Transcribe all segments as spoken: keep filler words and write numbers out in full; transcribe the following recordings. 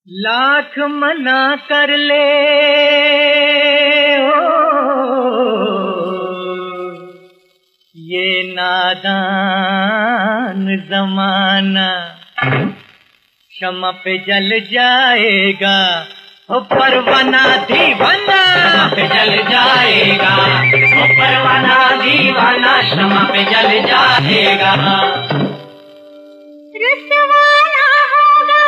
लाख मना कर ले ओ ये नादान जमाना, क्षमा पे जल जाएगा ओ परवाना दीवाना, पे जल जाएगा ओ परवाना दीवाना, क्षमा पे जल जाएगा। रुसवाना होगा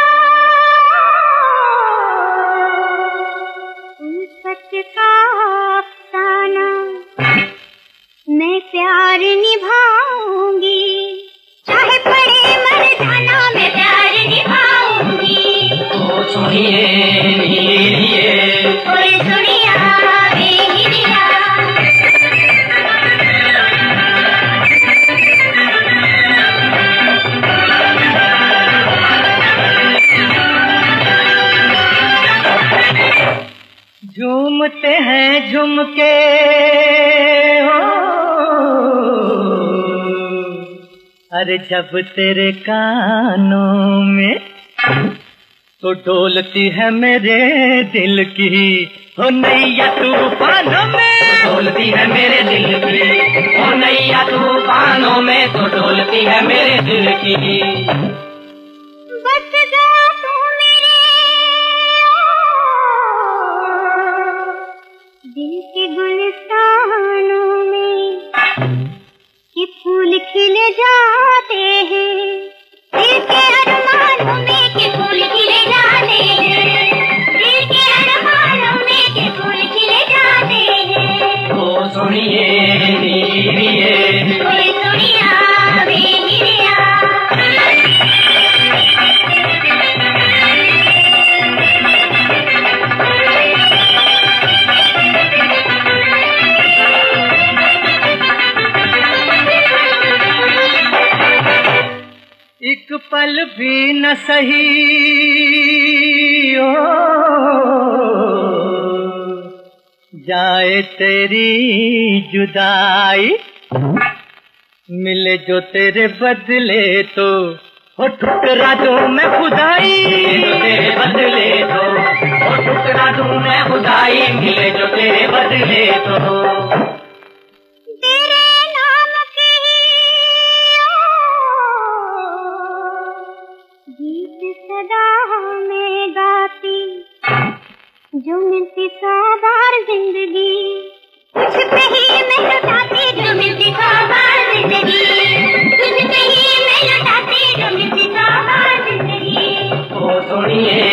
उल्फत का अफसाना, मैं प्यार निभाऊंगी चाहे पड़े मर जाना, मैं प्यार निभाऊंगी। ओ सुनिए नीलिए कोई सुनिया बेहिरिया, झूमते हैं झुमके हो अरे जब तेरे कानों में, तो डोलती है मेरे दिल की हो नैया तूफानों में, डोलती है मेरे दिल की ओ नैया तूफानों में, तो डोलती है मेरे दिल की। बच जा तू मेरे दिल के गुलिस्तानों में, कि फूल खिले जाते हैं दिल के अरमानों में, कि फूल खिले जाते हैं दिल के अरमानों में, कि फूल खिले जाते हैं। ओ सुनिए नीलिए कोई सुनिया बेहिरिया, एक पल भी न सही ओ जाए तेरी जुदाई, मिले जो तेरे बदले तो हो ठुकरा दो मैं खुदाई, जो तेरे बदले तो ओ ठुकरा दूं मैं खुदाई, मिले जो तेरे बदले तो। तेरे नाम की गीत सदा में गाती, जो मिलती सौ बार जिंदगी तुझ पे ही मैं लौटाती, जो मिलती सौ बार जिंदगी तुझ पे ही मैं लौटाती, जो मिलती सौ बार जिंदगी। ओ सुनिए